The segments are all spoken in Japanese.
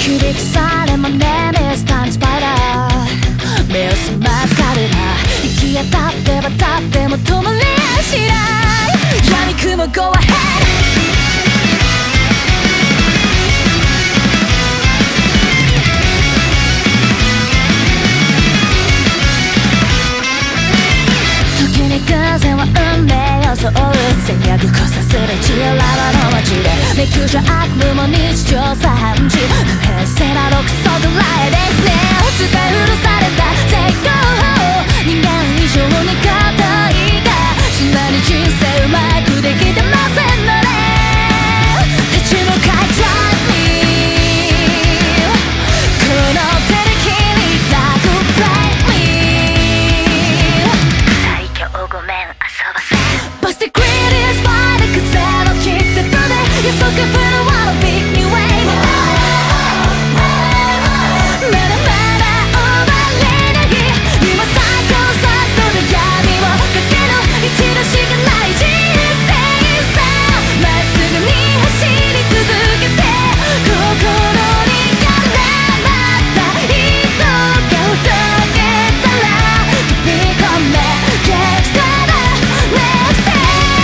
響きされまねミスタンスパイラー目を覚ます彼ら行き当たって渡っても止まりやしない闇雲 Go ahead偶然は運命を装う戦略こさするジオラマの街で迷宮じゃ悪夢も日常茶飯事不平静なロクソドライですね使い古された成功法人間以上に硬いがそんなに人生うまくできてませんのね立ち向かい Drive me この手で君ら Go break me 最強ごめんBut the greatest by the 風の切ってたで You're so good for the one big new wave まだまだ終われない今最高速度で闇を駆ける一度しかない人生さまっすぐに走り続けて心に絡まった糸がほどけたら飛び込め Gangsta Next day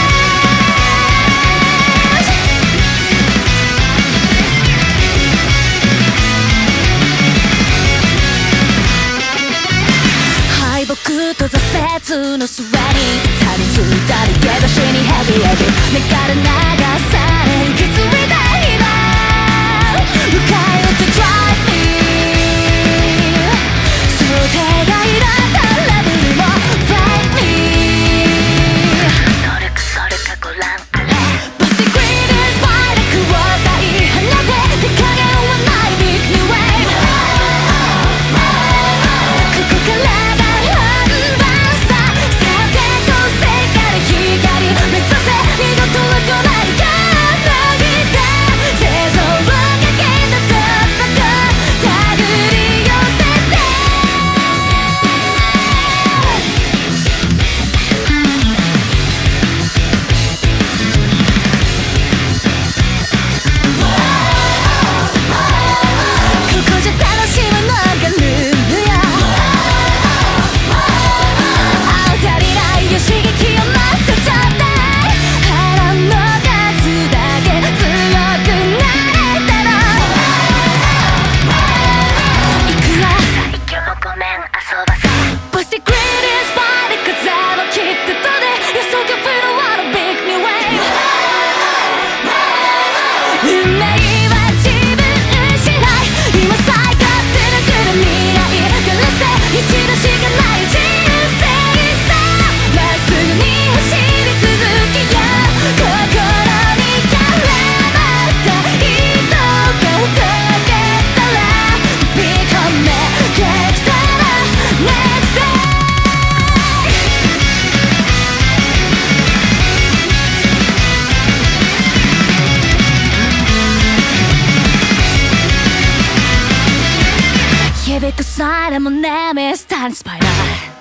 敗北と挫折の末にたりついたりけど死にヘビヘビ目から流され行き継いだ今迎え撃つ Drive me 想定外だったラブルも Fight me 努力それかご覧あれ But the greatest by the 雲さえ放て手加減はない Big new wave ここからが本番ささてこ世界光目指せ二度とは来ないか凪が生存をかけた突破口手繰り寄せてここじゃ楽しむのがルールよ足りないよ刺激を待ってちょうだい腹の数だけ強くなれたらいくよ最強ごめん遊ばせ But the greatest by the 風の切ってたで You're so good for the one big new wave 運命は自分失い今再活する未来からせ一度しかない人生さまっすぐに走り続けよう心に絡まった糸がほどけたら飛び込め Gangsta Next day 響くサイレンもねミスタンスパイラー